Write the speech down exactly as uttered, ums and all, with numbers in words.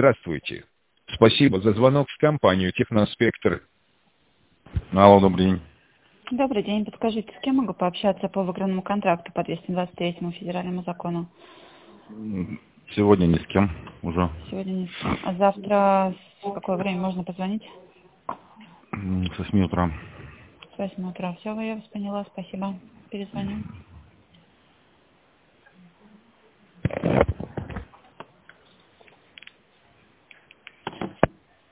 Здравствуйте. Спасибо за звонок в компанию «Техноспектр». Алло, добрый день. Добрый день. Подскажите, с кем могу пообщаться по выигранному контракту по двести двадцать третьему федеральному закону? Сегодня ни с кем уже. Сегодня не с кем. А завтра в какое время можно позвонить? С восьми утра. С восьми утра. Все, я вас поняла. Спасибо. Перезвоню.